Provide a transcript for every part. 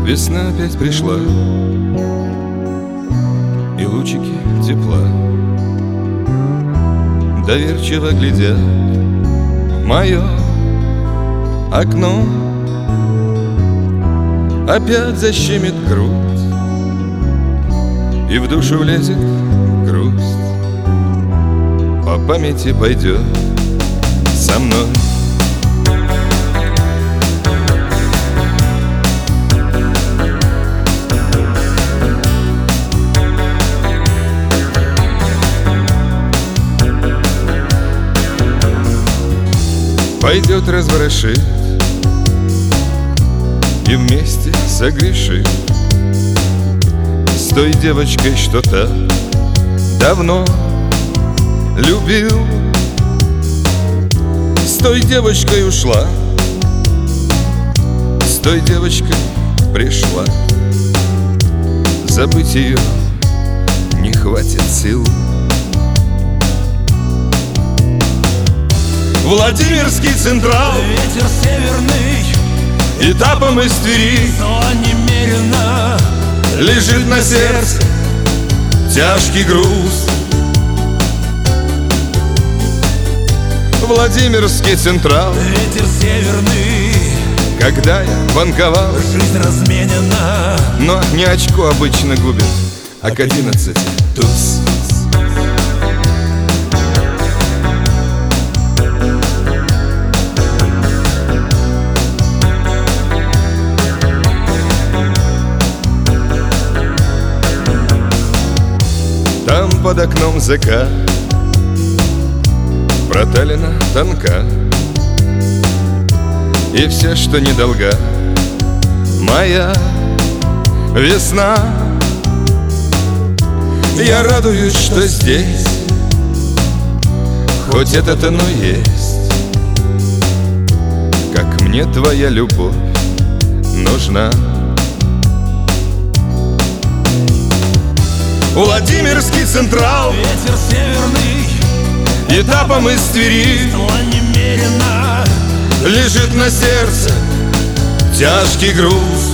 Весна опять пришла, и лучики тепла доверчиво глядят в мое окно. Опять защемит грудь, и в душу влезет грусть. По памяти пойдет со мной. Пойдет разворошит и вместе согрешит с той девочкой, что так давно любил. С той девочкой ушла, с той девочкой пришла. Забыть ее не хватит сил. Владимирский Централ, ветер северный, этапом из Твери, но немерено лежит на сердце тяжкий груз. Владимирский Централ, ветер северный, когда я банковал, жизнь разменена, но не очко обычно губит, а к 11 туз. Там под окном закат, проталина тонка, и все, что недолга, моя весна. Я радуюсь, что здесь хоть это-то, но есть, как мне твоя любовь нужна. Владимирский Централ, ветер северный, этапом из Твери, но немерено лежит на сердце тяжкий груз.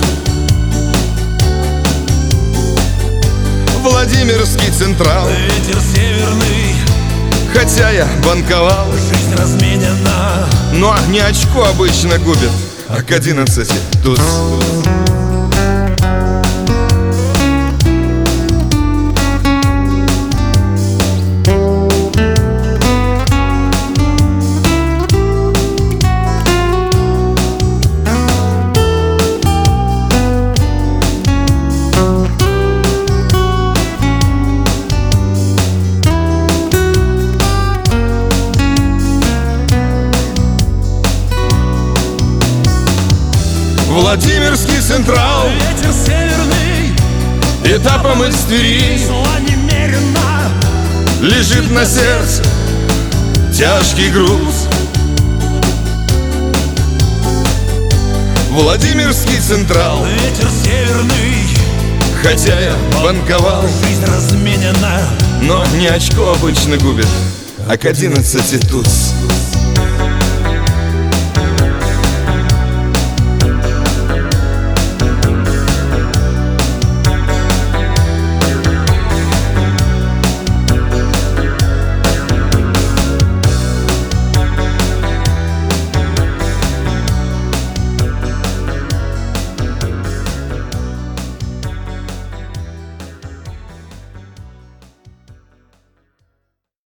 Владимирский Централ, ветер северный, хотя я банковал, жизнь разменена, но не очко обычно губит, а к 11 туз. Владимирский Централ, ветер северный, этапом из Твери, но немерено лежит на сердце тяжкий груз. Владимирский Централ, ветер северный, хотя я банковал, жизнь разменена, но не очко обычно губит, а к 11 туз.